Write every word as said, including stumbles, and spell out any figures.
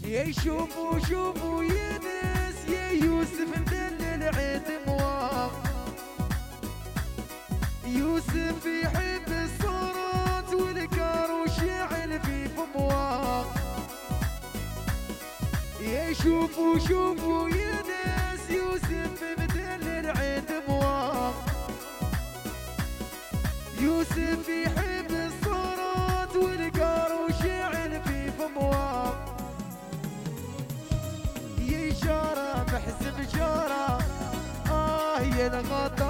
يا شوفوا شوفوا يا ناس يا يوسف مدلل عيد مواق. يوسف يحب الصورات والكار وشعل في فمواق. يا شوفوا شوفوا يا ناس يوسف مدلل عيد مواق. يوسف يحب الصورات والكار وشعل في فمواق. يا إشارة محسب إشارة آه يا الغطا